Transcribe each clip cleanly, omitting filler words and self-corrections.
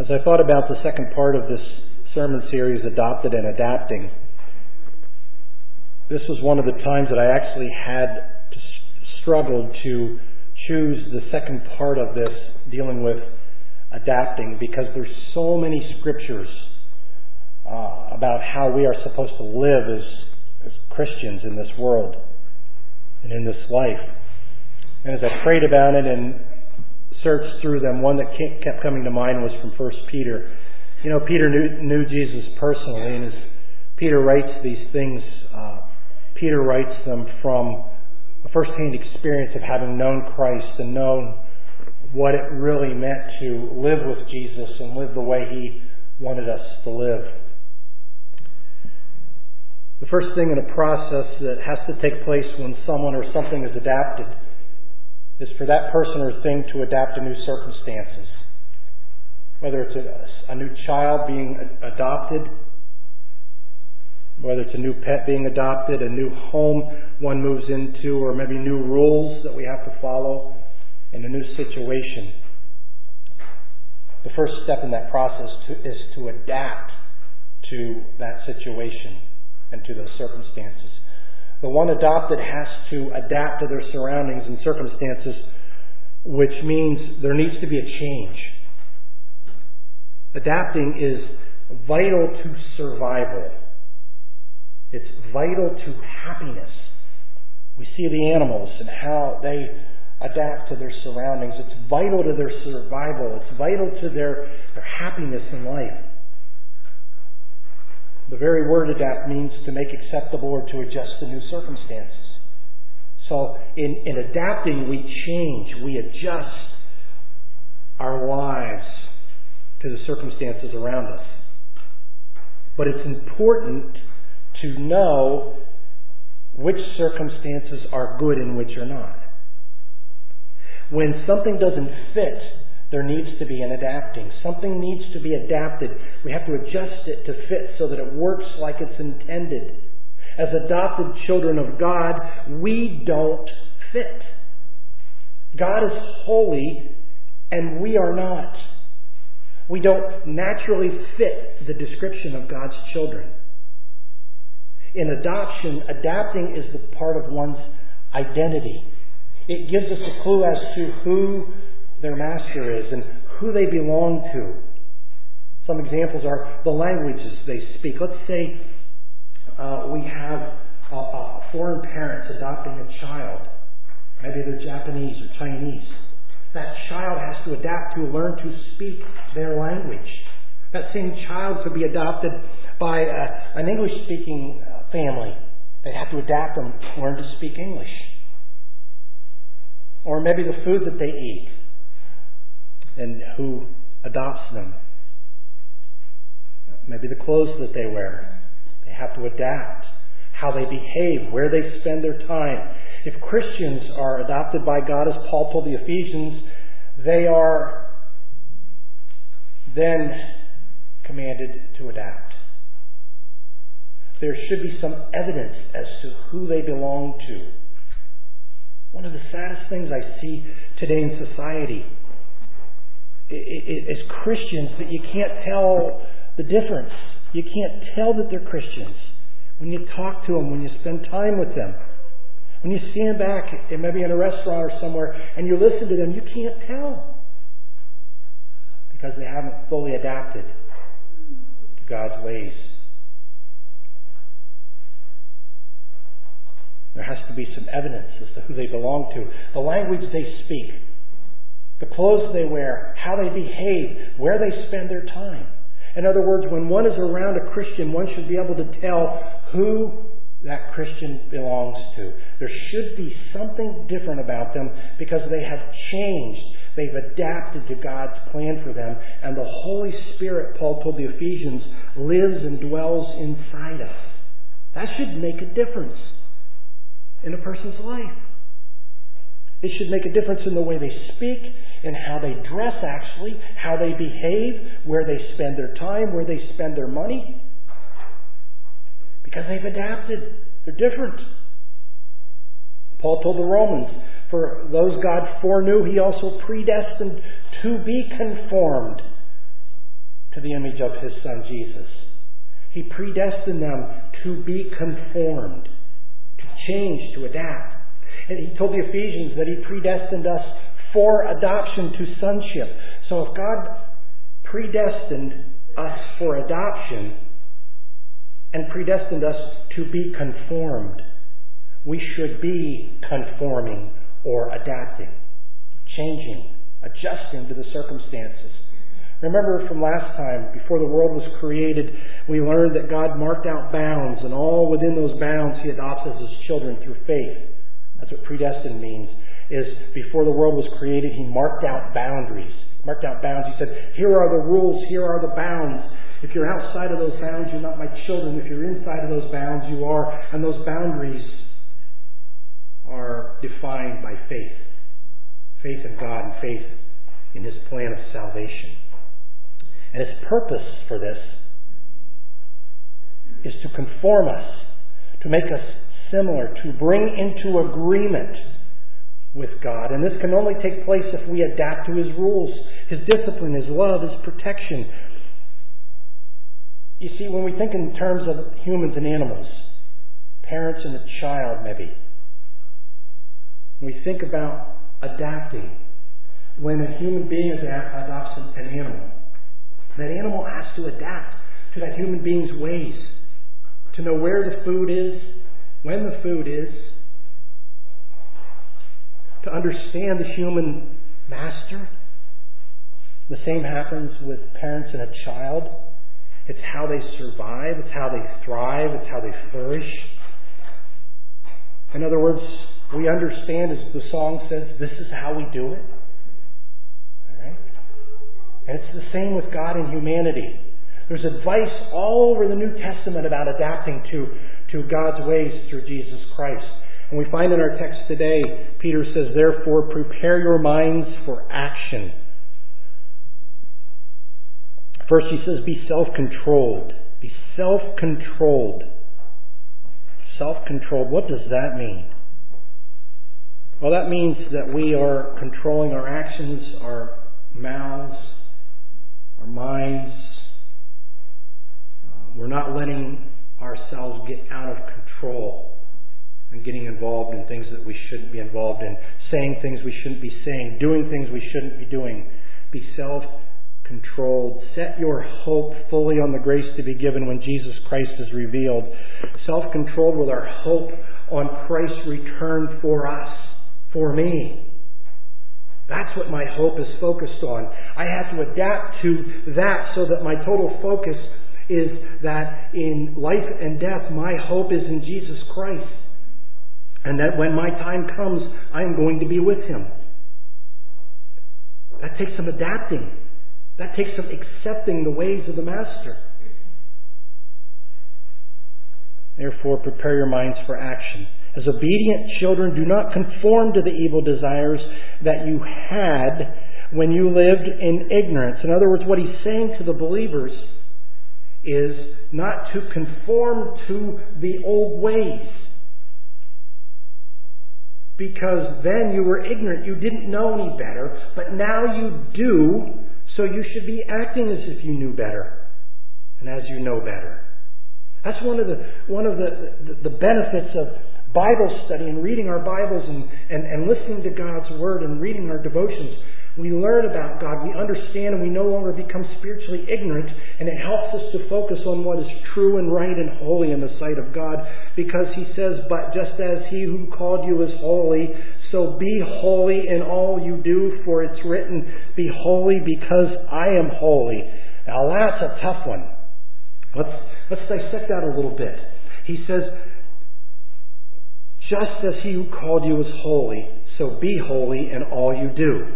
As I thought about the second part of this sermon series, Adopted and Adapting, this was one of the times that I actually had struggled to choose the second part of this, dealing with adapting, because there's so many scriptures about how we are supposed to live as Christians in this world and in this life. And as I prayed about it and searched through them, one that kept coming to mind was from 1 Peter. You know, Peter knew Jesus personally, and as Peter writes these things, Peter writes them from a first-hand experience of having known Christ and known what it really meant to live with Jesus and live the way He wanted us to live. The first thing in a process that has to take place when someone or something is adapted is for that person or thing to adapt to new circumstances. Whether it's a new child being adopted, whether it's a new pet being adopted, a new home one moves into, or maybe new rules that we have to follow in a new situation. The first step in that process is to adapt to that situation and to those circumstances. The one adopted has to adapt to their surroundings and circumstances, which means there needs to be a change. Adapting is vital to survival. It's vital to happiness. We see the animals and how they adapt to their surroundings. It's vital to their survival. It's vital to their happiness in life. The very word adapt means to make acceptable or to adjust to new circumstances. So in adapting, we change, we adjust our lives to the circumstances around us. But it's important to know which circumstances are good and which are not. When something doesn't fit, there needs to be an adapting. Something needs to be adapted. We have to adjust it to fit so that it works like it's intended. As adopted children of God, we don't fit. God is holy and we are not. We don't naturally fit the description of God's children. In adoption, adapting is the part of one's identity. It gives us a clue as to who their master is and who they belong to. Some examples are the languages they speak. Let's say we have foreign parents adopting a child. Maybe they're Japanese or Chinese. That child has to adapt to learn to speak their language. That same child could be adopted by an English-speaking family. They have to adapt and learn to speak English. Or maybe the food that they eat and who adopts them. Maybe the clothes that they wear. They have to adapt. How they behave, where they spend their time. If Christians are adopted by God, as Paul told the Ephesians, they are then commanded to adapt. There should be some evidence as to who they belong to. One of the saddest things I see today in society is Christians that you can't tell the difference. You can't tell that they're Christians. When you talk to them, when you spend time with them, when you stand back, maybe in a restaurant or somewhere, and you listen to them, you can't tell. Because they haven't fully adapted to God's ways. There has to be some evidence as to who they belong to. The language they speak, the clothes they wear, how they behave, where they spend their time. In other words, when one is around a Christian, one should be able to tell who that Christian belongs to. There should be something different about them because they have changed. They've adapted to God's plan for them. And the Holy Spirit, Paul told the Ephesians, lives and dwells inside us. That should make a difference in a person's life. It should make a difference in the way they speak, in how they dress actually, how they behave, where they spend their time, where they spend their money. Because they've adapted. They're different. Paul told the Romans, for those God foreknew, He also predestined to be conformed to the image of His Son Jesus. He predestined them to be conformed, to change, to adapt. And He told the Ephesians that He predestined us for adoption to sonship. So if God predestined us for adoption and predestined us to be conformed, we should be conforming or adapting, changing, adjusting to the circumstances. Remember from last time, before the world was created, we learned that God marked out bounds, and all within those bounds He adopts us as His children through faith. That's what predestined means, is before the world was created, He marked out boundaries. Marked out bounds. He said, here are the rules, here are the bounds. If you're outside of those bounds, you're not my children. If you're inside of those bounds, you are. And those boundaries are defined by faith. Faith in God and faith in His plan of salvation. And His purpose for this is to conform us, to make us similar, to bring into agreement with God. And this can only take place if we adapt to His rules, His discipline, His love, His protection. You see, when we think in terms of humans and animals, parents and a child maybe, we think about adapting. When a human being adopts an animal, that animal has to adapt to that human being's ways, to know where the food is, when the food is, to understand the human master. The same happens with parents and a child. It's how they survive, it's how they thrive, it's how they flourish. In other words, we understand, as the song says, this is how we do it. Alright? And it's the same with God and humanity. There's advice all over the New Testament about adapting to God's ways through Jesus Christ. And we find in our text today, Peter says, therefore, prepare your minds for action. First, he says, be self-controlled. Be self-controlled. Self-controlled. What does that mean? Well, that means that we are controlling our actions, our mouths, our minds. We're not letting ourselves get out of control and getting involved in things that we shouldn't be involved in, saying things we shouldn't be saying, doing things we shouldn't be doing. Be self-controlled. Set your hope fully on the grace to be given when Jesus Christ is revealed. Self-controlled with our hope on Christ's return for us, for me. That's what my hope is focused on. I have to adapt to that so that my total focus is that in life and death, my hope is in Jesus Christ. And that when my time comes, I am going to be with Him. That takes some adapting. That takes some accepting the ways of the Master. Therefore, prepare your minds for action. As obedient children, do not conform to the evil desires that you had when you lived in ignorance. In other words, what he's saying to the believers is not to conform to the old ways. Because then you were ignorant, you didn't know any better, but now you do, so you should be acting as if you knew better, and as you know better. That's one of the benefits of Bible study and reading our Bibles and listening to God's Word and reading our devotions. We learn about God, we understand, and we no longer become spiritually ignorant, and it helps us to focus on what is true and right and holy in the sight of God, because He says, but just as He who called you is holy, so be holy in all you do, for it's written, be holy because I am holy. Now that's a tough one. Let's dissect that a little bit. He says, just as He who called you is holy, so be holy in all you do.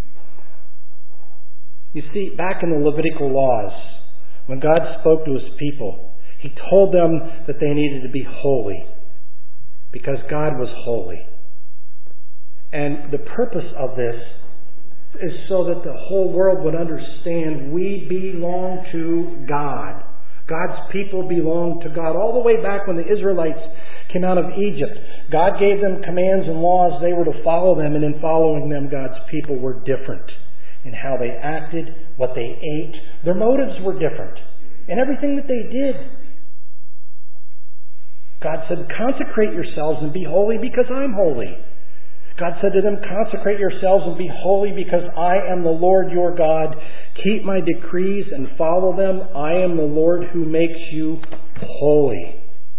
You see, back in the Levitical laws, when God spoke to His people, He told them that they needed to be holy because God was holy. And the purpose of this is so that the whole world would understand we belong to God. God's people belong to God. All the way back when the Israelites came out of Egypt, God gave them commands and laws. They were to follow them, and in following them, God's people were different. in how they acted, what they ate. Their motives were different in everything that they did. God said, consecrate yourselves and be holy because I'm holy. God said to them, consecrate yourselves and be holy because I am the Lord your God. Keep my decrees and follow them. I am the Lord who makes you holy.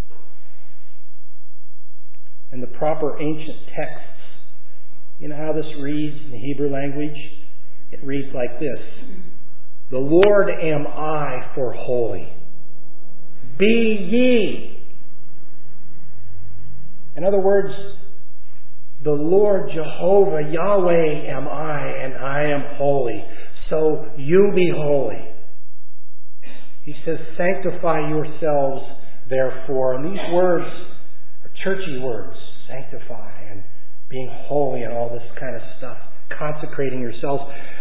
In the proper ancient texts, you know how this reads in the Hebrew language? It reads like this. The Lord am I for holy. Be ye. In other words, the Lord Jehovah, Yahweh am I, and I am holy. So you be holy. He says, sanctify yourselves, therefore. And these words are churchy words. Sanctify and being holy and all this kind of stuff. Consecrating yourselves.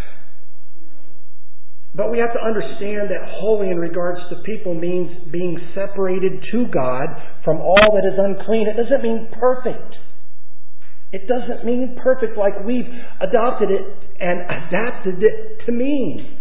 But we have to understand that holy in regards to people means being separated to God from all that is unclean. It doesn't mean perfect. It doesn't mean perfect like we've adopted it and adapted it to mean.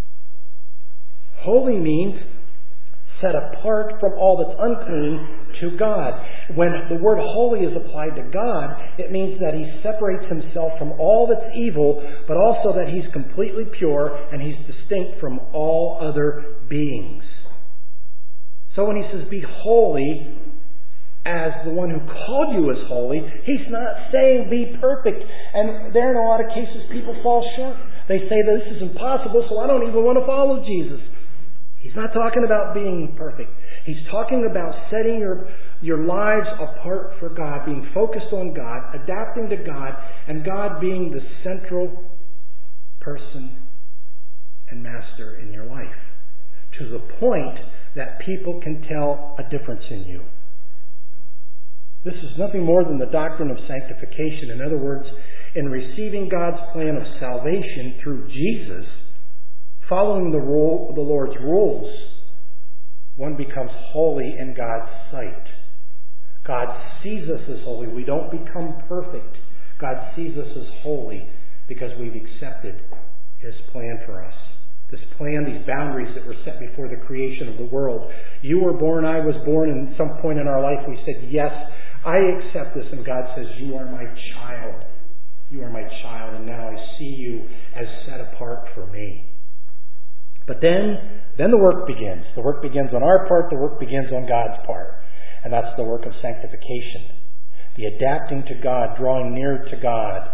Holy means set apart from all that's unclean to God. When the word holy is applied to God, it means that He separates Himself from all that's evil, but also that He's completely pure and He's distinct from all other beings. So when He says, be holy, as the one who called you is holy, He's not saying be perfect. And there in a lot of cases people fall short. They say this is impossible, so I don't even want to follow Jesus. He's not talking about being perfect. He's talking about setting your lives apart for God, being focused on God, adapting to God, and God being the central person and master in your life. To the point that people can tell a difference in you. This is nothing more than the doctrine of sanctification. In other words, in receiving God's plan of salvation through Jesus, following the Lord's rules, one becomes holy in God's sight. God sees us as holy. We don't become perfect. God sees us as holy because we've accepted His plan for us. This plan, these boundaries that were set before the creation of the world. You were born, I was born, and at some point in our life we said, yes, I accept this. And God says, you are my child. You are my child, and now I see you as set apart for me. But then the work begins. The work begins on our part. The work begins on God's part. And that's the work of sanctification. The adapting to God, drawing near to God.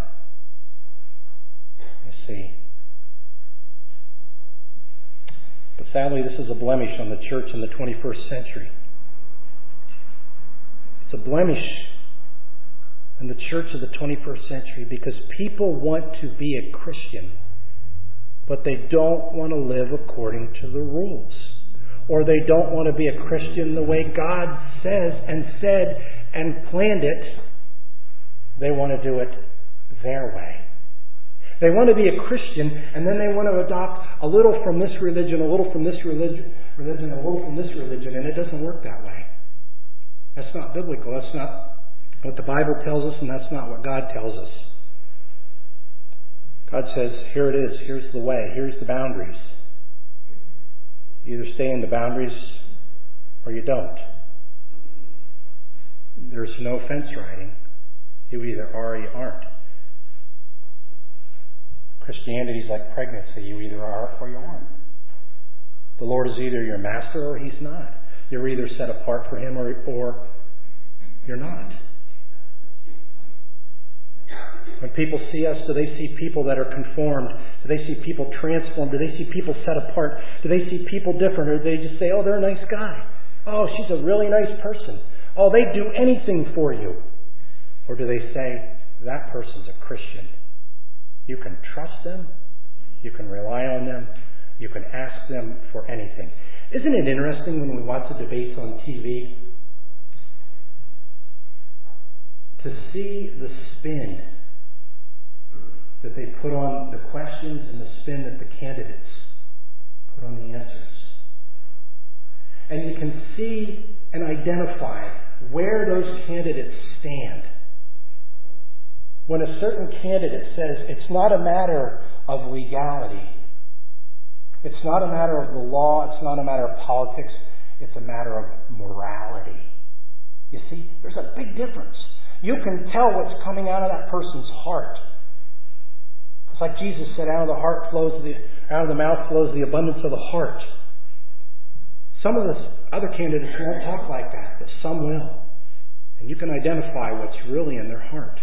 You see. But sadly, this is a blemish on the church in the 21st century. It's a blemish in the church of the 21st century because people want to be a Christian, but they don't want to live according to the rules. Or they don't want to be a Christian the way God says and said and planned it. They want to do it their way. They want to be a Christian, and then they want to adopt a little from this religion, a little from this religion, a little from this religion, and it doesn't work that way. That's not biblical. That's not what the Bible tells us, and that's not what God tells us. God says, here it is, here's the way, here's the boundaries. You either stay in the boundaries or you don't. There's no fence riding. You either are or you aren't. Christianity is like pregnancy. You either are or you aren't. The Lord is either your master or He's not. You're either set apart for Him or you're not. When people see us, do they see people that are conformed? Do they see people transformed? Do they see people set apart? Do they see people different? Or do they just say, oh, they're a nice guy. Oh, she's a really nice person. Oh, they'd do anything for you. Or do they say, that person's a Christian? You can trust them. You can rely on them. You can ask them for anything. Isn't it interesting when we watch the debates on TV to see the spin that they put on the questions and the spin that the candidates put on the answers? And you can see and identify where those candidates stand. When a certain candidate says it's not a matter of legality. It's not a matter of the law. It's not a matter of politics. It's a matter of morality. You see, there's a big difference. You can tell what's coming out of that person's heart. It's like Jesus said, out of the mouth flows the abundance of the heart. Some of the other candidates won't talk like that, but some will. And you can identify what's really in their heart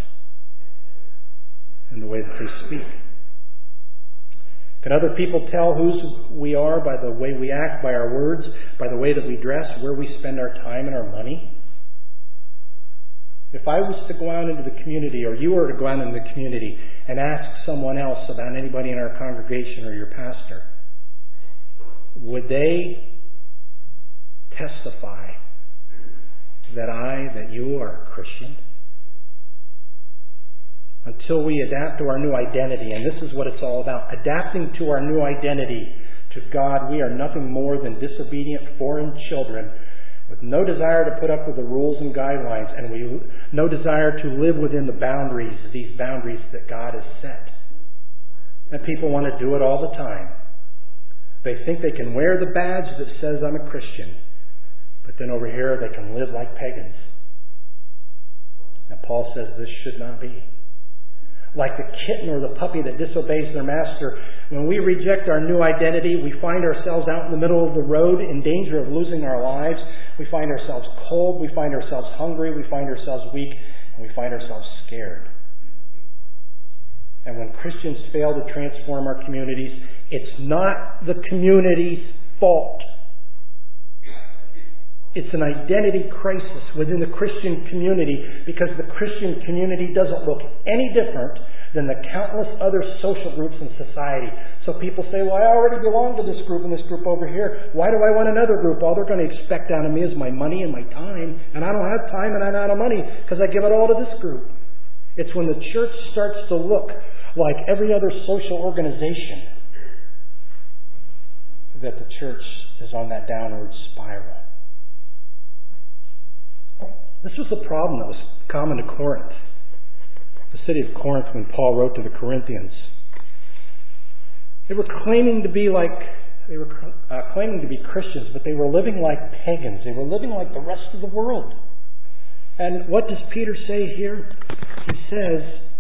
in the way that they speak. Can other people tell whose we are by the way we act, by our words, by the way that we dress, where we spend our time and our money? If I was to go out into the community, or you were to go out into the community and ask someone else about anybody in our congregation or your pastor, would they testify that you are a Christian? Until we adapt to our new identity, and this is what it's all about, adapting to our new identity to God, we are nothing more than disobedient foreign children with no desire to put up with the rules and guidelines, and no desire to live within these boundaries that God has set. And people want to do it all the time. They think they can wear the badge that says I'm a Christian, but then over here they can live like pagans. And Paul says this should not be. Like the kitten or the puppy that disobeys their master, when we reject our new identity, we find ourselves out in the middle of the road in danger of losing our lives. We find ourselves cold, we find ourselves hungry, we find ourselves weak, and we find ourselves scared. And when Christians fail to transform our communities, it's not the community's fault. It's an identity crisis within the Christian community, because the Christian community doesn't look any different than the countless other social groups in society. So people say, well, I already belong to this group and this group over here. Why do I want another group? All they're going to expect out of me is my money and my time. And I don't have time and I'm out of money because I give it all to this group. It's when the church starts to look like every other social organization that the church is on that downward spiral. This was the problem that was common to Corinth, the city of Corinth, when Paul wrote to the Corinthians. They were claiming to be Christians, but they were living like pagans. They were living like the rest of the world. And what does Peter say here? He says,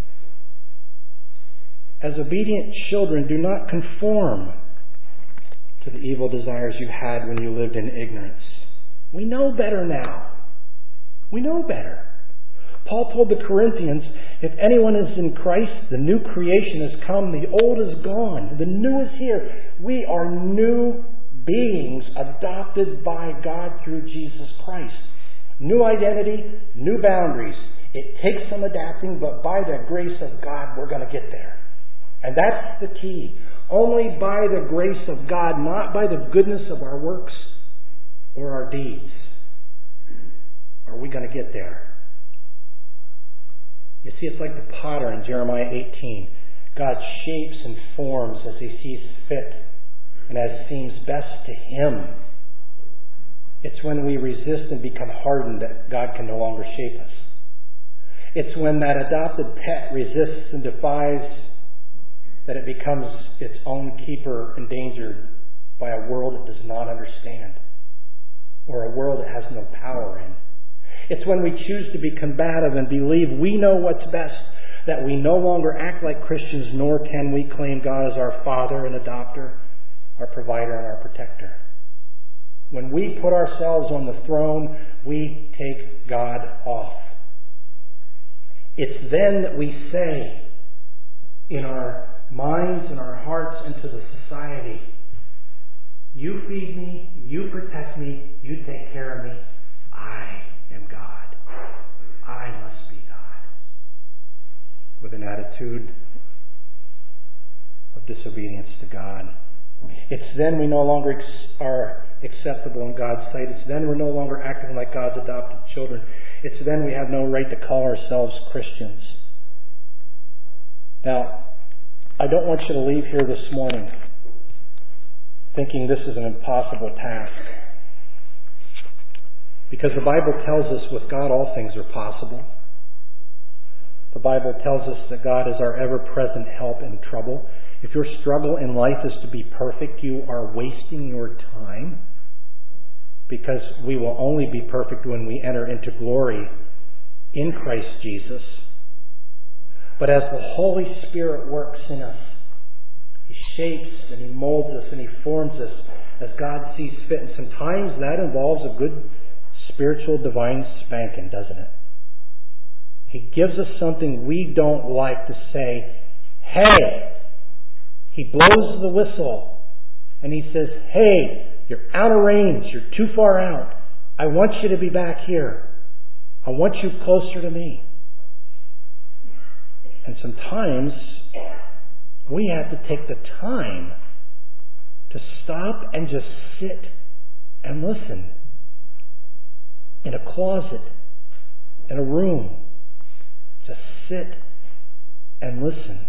as obedient children, do not conform to the evil desires you had when you lived in ignorance. We know better now. We know better. Paul told the Corinthians, if anyone is in Christ, the new creation has come, the old is gone, the new is here. We are new beings adopted by God through Jesus Christ. New identity, new boundaries. It takes some adapting, but by the grace of God, we're going to get there. And that's the key. Only by the grace of God, not by the goodness of our works or our deeds, are we going to get there. You see, it's like the potter in Jeremiah 18. God shapes and forms as He sees fit and as seems best to Him. It's when we resist and become hardened that God can no longer shape us. It's when that adopted pet resists and defies that it becomes its own keeper, endangered by a world it does not understand, or a world it has no power in. It's when we choose to be combative and believe we know what's best, that we no longer act like Christians, nor can we claim God as our Father and Adopter, our Provider and our Protector. When we put ourselves on the throne, we take God off. It's then that we say in our minds and our hearts and to the society, you feed me, you protect me, you take care of me, I am God. I must be God. With an attitude of disobedience to God. It's then we no longer are acceptable in God's sight. It's then we're no longer acting like God's adopted children. It's then we have no right to call ourselves Christians. Now, I don't want you to leave here this morning thinking this is an impossible task. Because the Bible tells us with God all things are possible. The Bible tells us that God is our ever-present help in trouble. If your struggle in life is to be perfect, you are wasting your time, because we will only be perfect when we enter into glory in Christ Jesus. But as the Holy Spirit works in us, He shapes and He molds us and He forms us as God sees fit. And sometimes that involves a good spiritual divine spanking, doesn't it? He gives us something we don't like to say, hey! He blows the whistle and He says, hey, you're out of range. You're too far out. I want you to be back here. I want you closer to me. And sometimes we have to take the time to stop and just sit and listen in a closet, in a room. Just sit and listen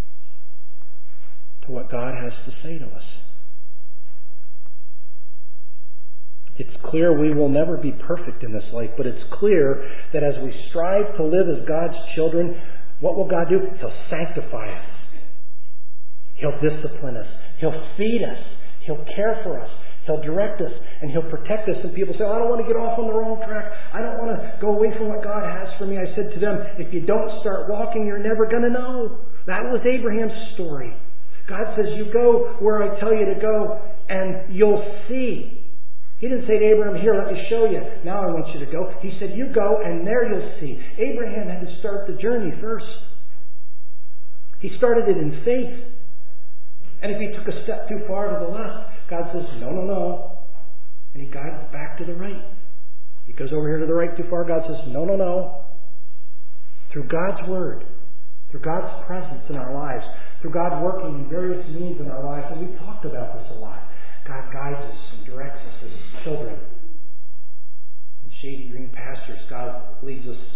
to what God has to say to us. It's clear we will never be perfect in this life, but it's clear that as we strive to live as God's children, what will God do? He'll sanctify us. He'll discipline us. He'll feed us. He'll care for us. He'll direct us. And He'll protect us. And people say, I don't want to get off on the wrong track. I don't want to go away from what God has for me. I said to them, if you don't start walking, you're never going to know. That was Abraham's story. God says, you go where I tell you to go, and you'll see. He didn't say to Abraham, here, let me show you. Now I want you to go. He said, you go, and there you'll see. Abraham had to start the journey first. He started it in faith. And if he took a step too far to the left, God says, no, no, no. And he guides back to the right. He goes over here to the right too far. God says, no, no, no. Through God's Word, through God's presence in our lives, through God working in various means in our lives, and we've talked about this a lot. God guides us and directs us as children. In shady green pastures, God leads us.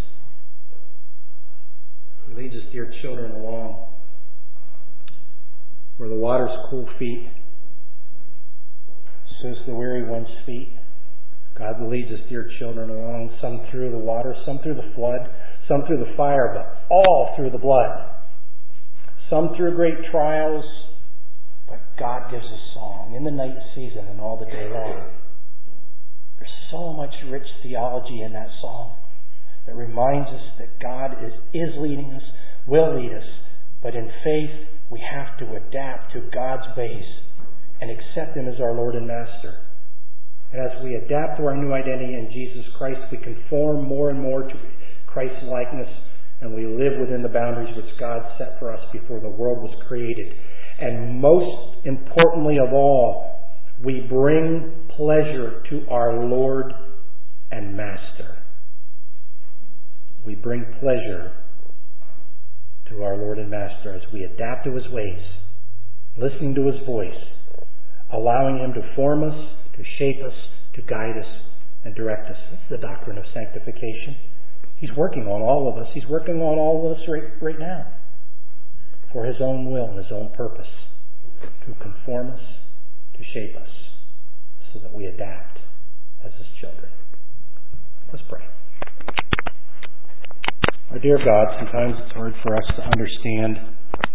He leads us, dear children, along where the water's cool feet soothes the weary one's feet. God leads us, dear children, along, some through the water, some through the flood, some through the fire, but all through the blood. Some through great trials, but God gives a song in the night season and all the day long. There's so much rich theology in that song that reminds us that God is leading us, will lead us, but in faith we have to adapt to God's ways and accept Him as our Lord and Master. And as we adapt to our new identity in Jesus Christ, we conform more and more to Christ's likeness, and we live within the boundaries which God set for us before the world was created. And most importantly of all, we bring pleasure to our Lord and Master. We bring pleasure to our Lord and Master as we adapt to His ways, listening to His voice, allowing Him to form us, to shape us, to guide us, and direct us. That's the doctrine of sanctification. He's working on all of us. He's working on all of us right now for His own will and His own purpose, to conform us, to shape us, so that we adapt as His children. Let's pray. Our dear God, sometimes it's hard for us to understand